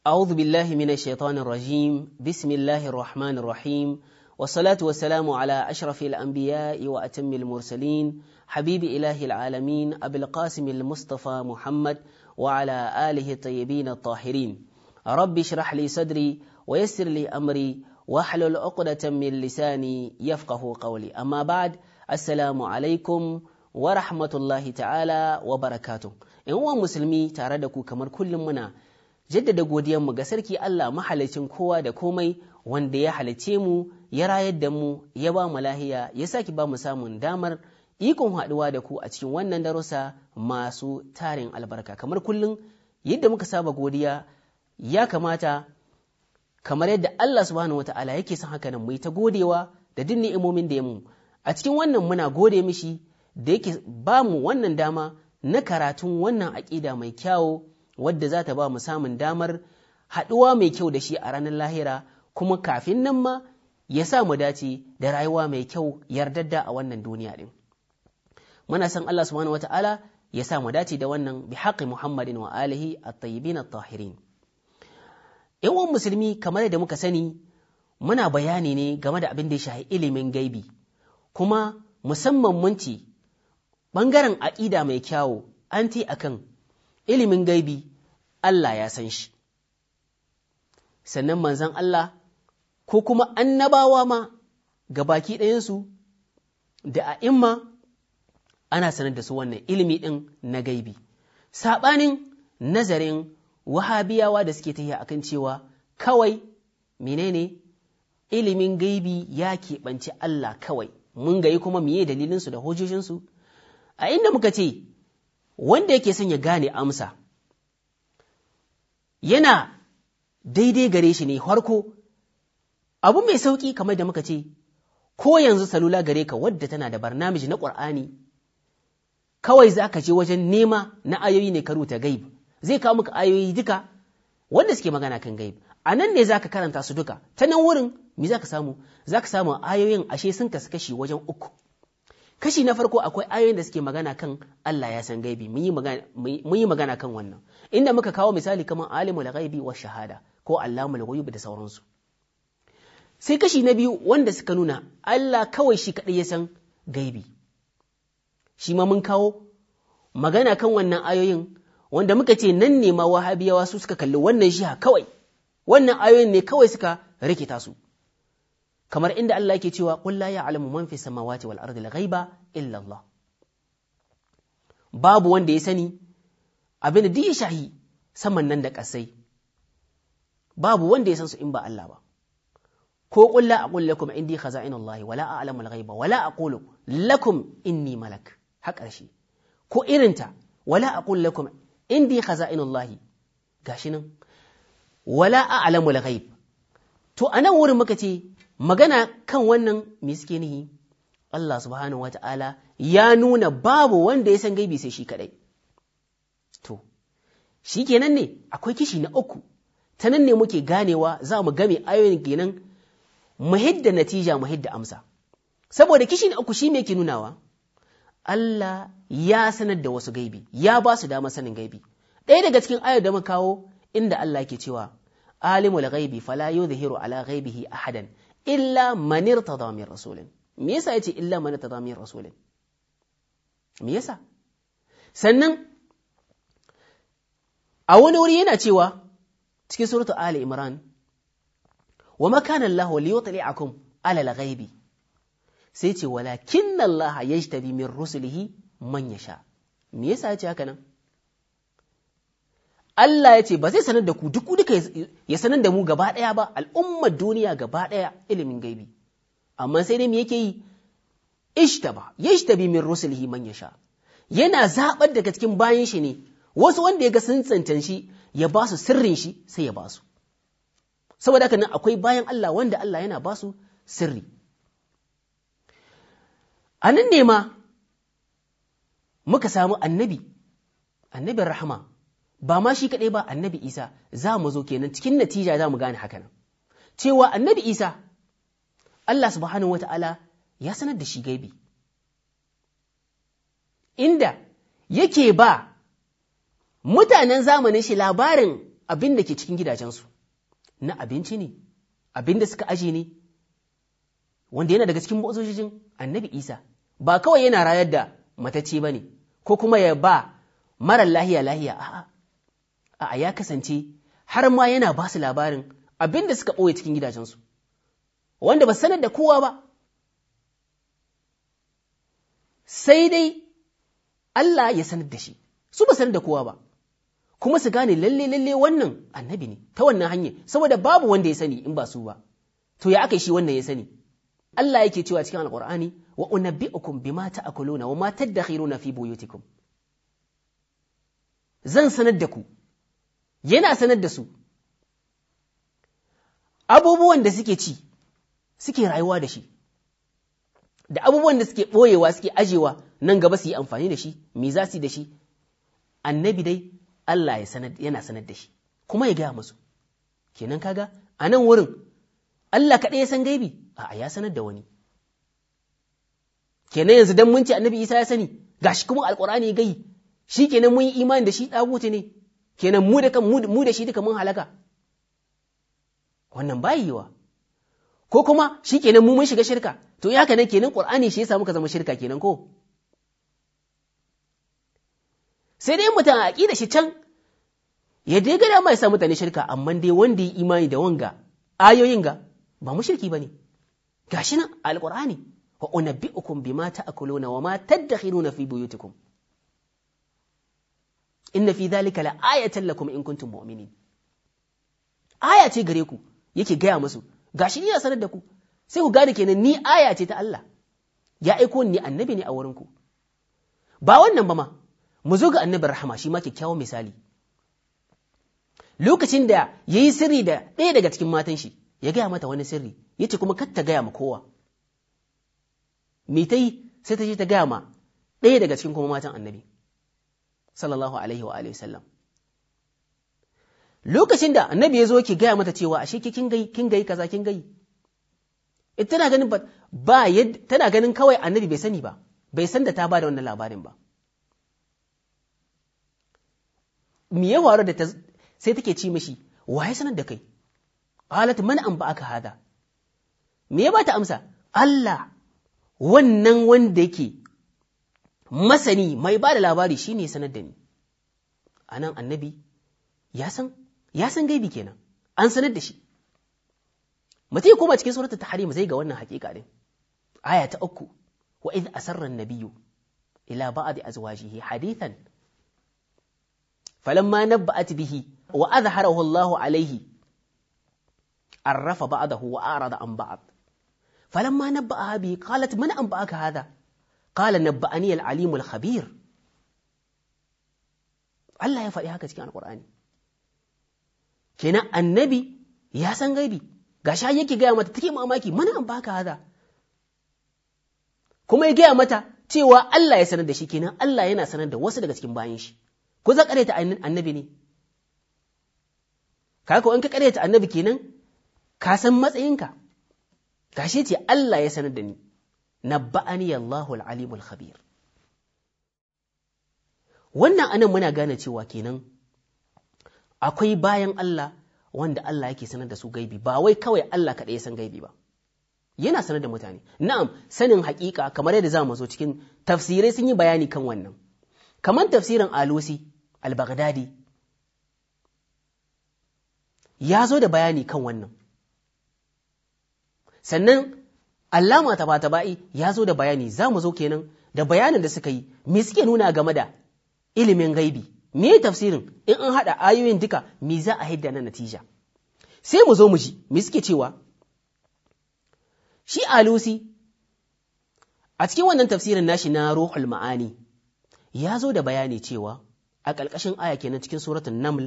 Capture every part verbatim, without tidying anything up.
أعوذ بالله من الشيطان الرجيم بسم الله الرحمن الرحيم والصلاة والسلام على أشرف الأنبياء وأتم المرسلين حبيب إله العالمين أبي القاسم المصطفى محمد وعلى آله الطيبين الطاهرين رب اشرح لي صدري ويسر لي أمري واحلل عقدة من لساني يفقه قولي أما بعد السلام عليكم ورحمة الله تعالى وبركاته إن هو مسلمي تاردكو كمر كل منا jaddada godiyanmu ga sarki Allah mahalicin kowa da komai wanda ya halice mu ya rayar da mu ya ba mu lahiya ya saki ba mu samun damar ikon haɗuwa da ku a cikin wannan darussa masu tarin albarka kamar kullum yadda muka saba godiya ya kamata kamar yadda Allah subhanahu wata'ala yake son haka nan mu yi ta godewa da duk ni'imomin da ya mu a cikin wannan muna gode mishi da yake ba mu wannan dama na karatun wannan aƙida mai kyawo wadda za ta ba mu samun damar haɗuwa mai kyau da shi a ranar lahira kuma kafin nan ma ya sa mu dace da rayuwa mai kyau yardadda a wannan duniya ɗin. Muna san Allah subhanahu wata'ala ya sa mu dace da wannan bi haƙi Muhammadin wa alihi at-tayyibin at-tahirin. Yawan musulmi kamar yadda muka sani muna bayani ne game da abin da ya shafi ilimin gaibi kuma musamman mun ci ɓangaren aƙida mai kyawu an ti akan ilimin gaibi Allah ya san shi, sannan manzan Allah ko kuma annabawa ma ga baki ɗayansu da a'imma ana sanar da su wannan ilimi ɗin na gaibi. Saɓanin nazarin wahabiyawa da suke tafiya akan cewa kawai menene ilimin gaibi ya keɓanci Allah kawai, mun gayi kuma miye dalilinsu da hujjojinsu, a inda muka ce wanda yake son ya gane amsa yana daidai gare shi ne harko abu mai sauƙi kamar da muka ce ko yanzu salula gare ka wadda tana da barnamiji na ƙur'ani kawai za ka je wajen nema na ayoyi ne ka rubuta gaib zai kawo maka ayoyi duka wanda suke magana kan gaib a nan ne za ka karanta su duka ta nan wurin me za ka samu za ka samu ayoyin ashe sun kasu kashi wajen uku. Kashi na farko akwai ayoyin da suke magana kan Allah ya san gaibi, mun yi magana kan wannan, inda muka kawo misali kamar alimul ghaibi wa shahada ko allamul ghuyub da sauransu. Sai kashi na biyu wanda suka nuna Allah kawai shi kaɗai ya san gaibi. Shi ma mun kawo magana kan wannan ayoyin wanda muka ce nan ne ma wahabiyawa su suka kalli wannan shiha kawai, wannan ayoyin ne kawai suka rikita su. kamar inda Allah yake cewa qul la ya'lamu man fi samawati wal ardi al-ghaiba illa Allah, babu wanda ya sani abin da duk ya shahi saman nan da ƙasai, babu wanda ya san su in ba Allah ba. Ko qul la aqul lakum indi khaza'inullah wala a'lamu al-ghaiba wala aqulu lakum inni malak, har ƙarshe. Ko irinta wala aqul lakum indi khaza'inullah, gashi nan wala a'lamu al-ghaib. To anan wurin muka ce magana kan wannan me suke nihi Allah subhanahu wa ta'ala ya nuna babu wanda ya san gaibi sai shi kadai. To, shi kenan ne akwai kishi na uku, ta nan ne muke ganewa za mu game ayoyin kenan mu hidda natija mu hidda amsa. Saboda kishi na uku shi me ke nunawa, Allah ya sanar da wasu gaibi, ya ba su damar sanin gaibi. Ɗaya daga cikin ayar da muka kawo inda Allah ke cewa, alimul ghaibi fala yuzhiru ala ghaibihi ahadan illa man irtada min rasulin. Me yasa yace illa man irtada min rasulin? Me yasa? Sannan a wani wuri yana cewa cikin suratu Ali Imran, wa ma kana Allah liyutli'akum ala al-ghaibi, sai ce walakinna Allah yajtabi min rusulihi man yasha. Me yasa yace haka nan? Allah ya ce ba zai sanar da ku duk duka ya sanar da mu gaba ɗaya ba, al'ummar duniya gaba ɗaya ilimin gaibi, amma sai dai me yake yi ishtaba yashtabi min rusulihi man yasha, yana zaɓar daga cikin bayan shi ne wasu wanda ya ga sun cancanci ya ba su sirrin shi sai ya ba su. Saboda haka nan akwai bayan Allah wanda Allah yana ba su sirri. A nan ne ma muka samu annabi annabin rahama, ba ma shi kaɗai ba annabi Isa, za mu zo kenan cikin natija za mu gane haka nan, cewa annabi Isa Allah subhanahu wa ta'ala ya sanar da shi gaibi, inda yake ba mutanen zamanin shi labarin abin da ke cikin gidajensu na abinci ne, abin da suka aje ne, wanda yana daga cikin mu'jizojin annabi Isa, ba kawai yana rayar da matacce ba ne, ko kuma ya ba marar lahiya lahiya, a'a, a'a ya kasance har ma yana ba su labarin abin da suka ɓoye cikin gidajensu, wanda ba sanar da kowa ba, sai dai Allah ya sanar da shi, su ba sanar da kowa ba, kuma su gane lalle lalle wannan annabi ne ta wannan hanyar, saboda babu wanda ya sani in ba su ba, to ya aka shi wannan ya sani. Allah yake cewa cikin Alƙur'ani, wa unabbi'ukum bima ta'kuluna wa ma tadakhiruna fi buyutikum. Zan sanar da ku, yana sanar da su abubuwan da suke ci, suke rayuwa da shi, da abubuwan da suke ɓoyewa suke ajewa nan gaba su yi amfani da shi, me za su yi da shi, annabi dai Allah ya sanar, yana sanar da shi, kuma ya gaya musu. Kenan kaga a nan wurin Allah kaɗai ya san gaibi, a ya sanar da wani. Kenan yanzu dan mun ce annabi Isa ya sani, gashi kuma Alƙur'ani ya gai, shi kenan mun yi imani da shi ɗaguti ne, kenan mu da kan mu da shi duka mun halaka. Wannan ba yiwa. Ko kuma shi kenan mu mun shiga shirka, to ya haka nan kenan Ƙur'ani shi ya samu ka zama shirka kenan ko? Sai dai mutum a aƙida shi can, ya dai ga dama ya sa mutane shirka, amma dai wanda ya imani da wanga ayoyin ga ba mu shirki ba ne. Gashi nan Alƙur'ani, wa unabbi'ukum bima ta'kuluna wa ma tadakhiruna fi buyutikum. Inna fi dhalika la ayatan lakum in kuntum mu'minin. Aya ce gare ku, yake gaya musu, gashi ni ya sanar da ku, sai ku gane kenan ni aya ce ta Allah, ya aiko ni annabi ne a wurinku. Ba wannan ba ma, mu zo ga annabin rahama shi ma kyakkyawan misali. Lokacin da ya yi sirri da ɗaya daga cikin matan shi, ya gaya mata wani sirri, ya ce kuma kar ta gaya ma kowa. Me ta yi sai ta ce ta gaya ma ɗaya daga cikin kuma matan annabi, sallallahu alaihi wa alihi sallam. Lokacin da annabi ya zo ki gaya mata cewa ashe kin gai kin gai kaza kin gai, ita tana ganin ba, ba tana ganin kawai annabi bai sani ba, bai san da ta ba da wannan labarin ba. Me ya faru da ta sai take ci mishi, wa ya sanar da kai? Qalat man an ba aka hada. Me ya ba ta amsa? Allah, wannan wanda yake masani mai ba da labari shine ya sanar da ni. Anan annabi ya san ya san gaibi kenan, an sanar da shi. Mutum ya koma cikin suratul tahrim zai ga wannan hakika din. Aya ta uku, wa idh asarra an-nabiyyu ila ba'd azwajihi hadithan falamma nabba'at bihi wa adhharahu Allahu alayhi arrafa ba'dahu wa arada an ba'd falamma nabba'aha bihi qalat man anba'aka hadha qala nabba'ani al-alim al-khabir. Allah ya faɗi haka cikin Alƙur'ani. Kenan annabi ya san gaibi, gashi yake gaya mata take mamaki, mana an baka hada, kuma ya gaya mata cewa Allah ya sanar da shi, kenan Allah yana sanar da wasu daga cikin bayan shi. Ko za ka ta annabi ne? Kaka in ka ta annabi kenan ka san matsayinka, gashi ce Allah ya sanar da ni, nabba'ani Allahu al-alimul khabir. Wannan anan muna gane cewa kenan akwai bayan Allah wanda Allah yake sanar da su gaibi, ba wai kawai Allah kaɗai ya san gaibi ba, yana sanar da mutane. Na'am, sanin haƙiƙa kamar yadda za mu zo cikin tafsirai sun yi bayani kan wannan, kamar tafsirin Alusi al-Baghdadi ya zo da bayani kan wannan, sannan Allama Tabatabai ya zo da bayani, za mu zo kenan da bayanin da suka yi, me suke nuna game da ilimin gaibi, me tafsirin in an haɗa ayoyin duka me za a haida na natija. Sai mu zo mu ji me suke cewa. Shi Alusi a cikin wannan tafsirin nashi na Ruhul Ma'ani ya zo da bayani cewa a ƙarƙashin aya kenan cikin suratul Naml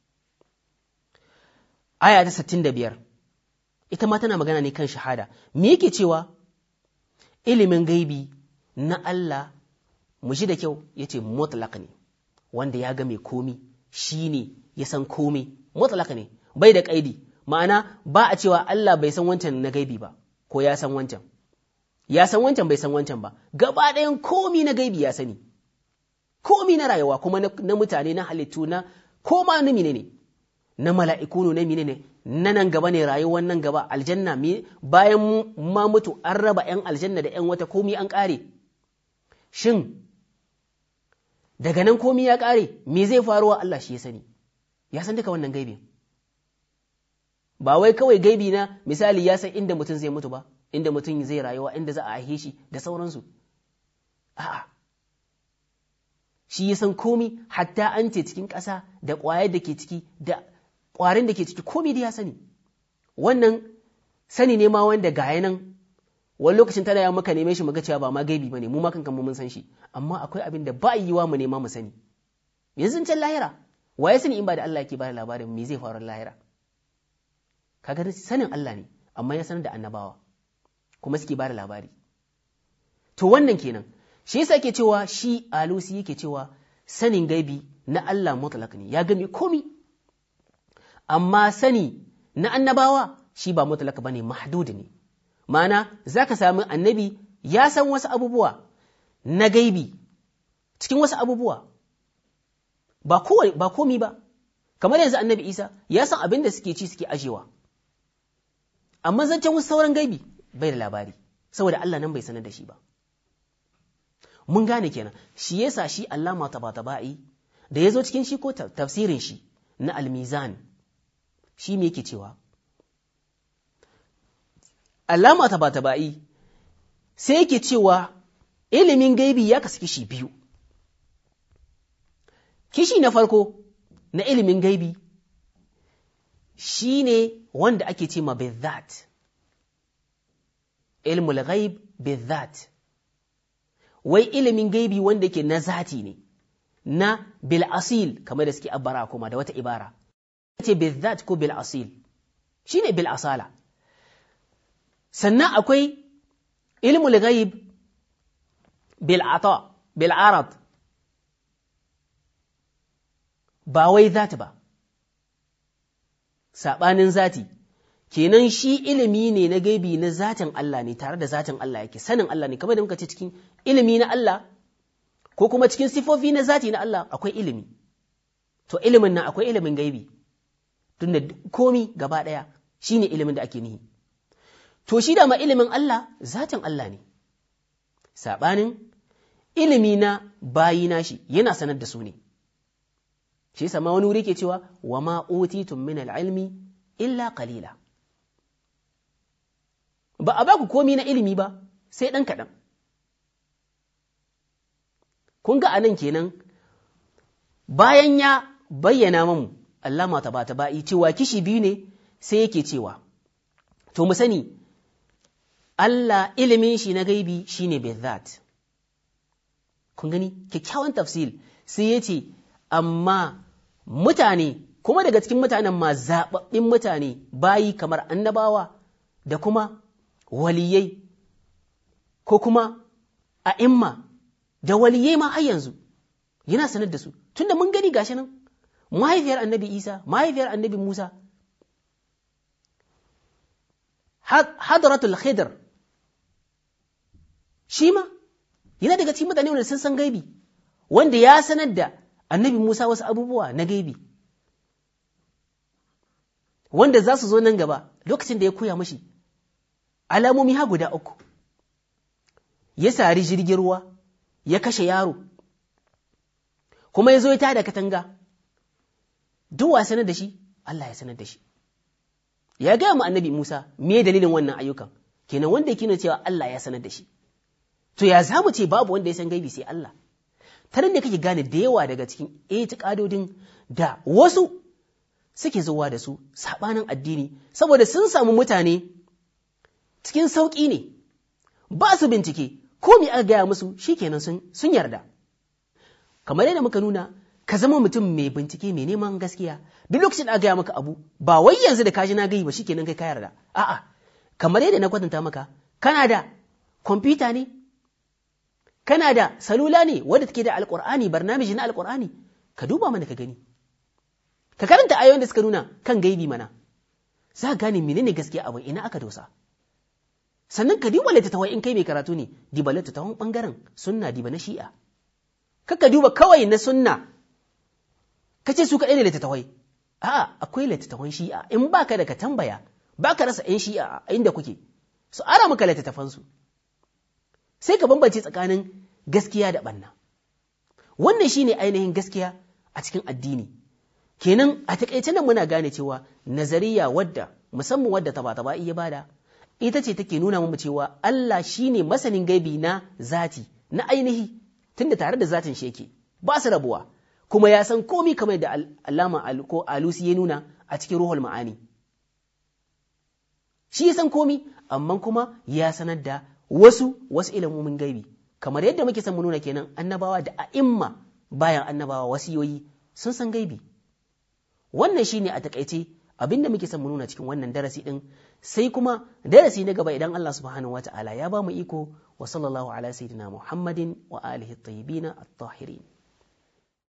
aya ta sittin da biyar, ita ma tana magana ne kan shahada. Me yake cewa? Ilimin gaibi na Allah, mu ji da kyau, yace mutlaq ne, wanda ya ga mai komi, shi ne ya san komi, mutlaq ne, bai da ƙaidi. Ma'ana ba a cewa Allah bai san wancan na gaibi ba, ko ya san wancan, ya san wancan bai san wancan ba, gaba ɗayan komi na gaibi ya sani, komi na rayuwa kuma na mutane, na halittu, na koma na mine ne, na mala'iku na mine ne, na nan gaba ne rayuwar nan gaba, aljanna, bayan ma mutu an raba ‘yan aljanna da ‘yan wata komi an ƙare. Shin, daga nan komi ya ƙare, me zai faruwa Allah shi ya sani, ya san duka wannan gaibi. Ba wai kawai gaibi na misali ya san inda mutum zai mutu ba, inda mutum zai rayuwa, inda za a haihe shi da sauransu. A'a, shi ya san komi, hatta an ce cikin ƙasa da ƙwayar da ke ciki da ƙwarin da ke ciki komi da ya sani. Wannan sani ne ma wanda ga nan wani lokacin tana ya maka neme shi muga cewa ba ma gaibi ba ne, mu ma kankan mun san shi, amma akwai abin da ba yiwa mu nema mu sani. Yanzu can lahira, wa ya sani in ba da Allah yake ba da labarin me zai faru lahira? Kaga sanin Allah ne, amma ya sanar da annabawa kuma suke ba da labari. To wannan kenan, shi yasa yake cewa shi Alusi yake cewa sanin gaibi na Allah mutlaq ne, ya gami komi. Amma sani na annabawa shi ba mutlaq bane, mahdud ne. Ma'ana zaka sami annabi ya san wasu abubuwa na gaibi cikin wasu abubuwa ba kowa ba komi ba. Kamar yanzu annabi Isa ya san abin da suke ci suke ajewa, amma zancen wasu sauran gaibi bai da labari, saboda Allah nan bai sanar da shi ba. Mun gane kenan, shi yasa shi Allama Tabatabai da ya zo cikin shi ko tafsirin shi na Al-Mizan, shi me yake cewa? Allama Tabatabai sai yake cewa ilimin gaibi ya kasu kishi biyu. Kishi na farko na ilimin gaibi shi ne wanda ake ce ma bizat, ilmul ghaib bizat, wai ilimin gaibi wanda ke na zati ne, na bil'asil, kamar da suke abbara kuma da wata ibara, ce bizat ko bil'asil, shi ne bil'asala. Sannan akwai ilmul ghaib bil'ata, bil'arad, ba wai zati ba, saɓanin zati, kenan shi ilimi ne na gaibi na zatin Allah ne, tare da zatin Allah yake, sanin Allah ne, kamar da muka ce cikin ilimi na Allah, ko kuma cikin sifofi na zati na Allah akwai ilimi. To ilimin nan akwai ilimin gaibi, tunda komi gaba ɗaya shi ne ilimin da ake nihi. To shi da ma ilimin Allah zatin Allah ne, saɓanin ilimi na bayi nashi yana sanar da su ne. Shi sama wani wuri ke cewa wa ma utitum min al-ilmi illa qalila, ba a baku komi na ilimi ba sai ɗan kaɗan. Kun ga anan kenan bayan ya bayyana mamu Allama Tabatabai cewa kishi biyu ne, sai yake cewa to mu sani Allah ilimin shi na gaibi shine bizat. Kun gani kyakkyawan tafsil, sai ya ce amma mutane kuma daga cikin mutanen ma zaɓaɓɓin mutane bayi kamar annabawa da kuma waliyai ko kuma a'imma da waliyai ma har yanzu yana sanar da su, tunda mun gani gashi nan mahaifiyar annabi Isa, mahaifiyar annabi Musa, hadratul khidr shi ma yana daga cikin mutane wanda sun san gaibi, wanda ya sanar da annabi Musa wasu abubuwa na gaibi wanda za su zo nan gaba, lokacin da ya koya mashi alamomi ha guda uku, ya sari jirgin ruwa ya kashe yaro kuma ya zo ya tada katanga, duk wa sanar da shi Allah ya sanar da shi, ya gaya mu annabi Musa me dalilin wannan ayyukan, kenan wanda yake nuna cewa Allah ya sanar da shi. To ya zamu ce babu wanda ya san gaibi sai Allah? Tarin da kake gane da yawa daga cikin itiqadodin da wasu suke zuwa da su sabanin addini, saboda sun samu mutane cikin sauƙi ne, ba su bincike, ko me aka gaya musu shikenan sun sun yarda. Kamar yadda muka nuna, ka zama mutum mai bincike, mai neman gaskiya. Duk lokacin da aka gaya maka abu, ba wai yanzu da kaji na gaibi ba shikenan kai ka yarda. A'a, kamar yadda na kwatanta maka, kana da kwamfuta ne, kana da salula ne wadda take da alƙur'ani, barnamiji na alƙur'ani, ka duba mana ka gani, ka karanta ayoyin da suka nuna kan gaibi mana, za ka gane menene gaskiya abin, ina aka dosa. Sannan ka duba littattafai, in kai mai karatu ne, diba littattafan ɓangaren sunna, diba na shi'a. Kaka duba kawai na sunna, ka ce su kaɗai ne littattafai. a'a akwai littattafan shi'a in baka da ka tambaya baka rasa ƴan shi'a a inda kuke su ara maka littattafan su sai ka bambance tsakanin gaskiya da banna wannan shine ainihin gaskiya a cikin addini kenan a takaice nan muna gane cewa nazariya wadda musamman wadda taba taba iya bada ita ce take nuna mu cewa Allah shine masanin gaibi na zati na ainihi tunda tare da zatin shi yake ba su rabuwa kuma ya san komi kamar da Allama ko Alusi ya nuna a cikin Ruhul Ma'ani shi ya san komi amma kuma ya sanar da wasu wasu ilimomin gaibi kamar yadda muke san mu nuna kenan annabawa da a'imma bayan annabawa wasiyoyi sun san gaibi wannan shine a takaice abinda muke son mu nuna cikin wannan darasi din sai kuma darasi na gaba idan Allah subhanahu wataala ya ba mu iko wa sallallahu ala sayyidina Muhammadin wa alihi at-tayyibin at-tahirin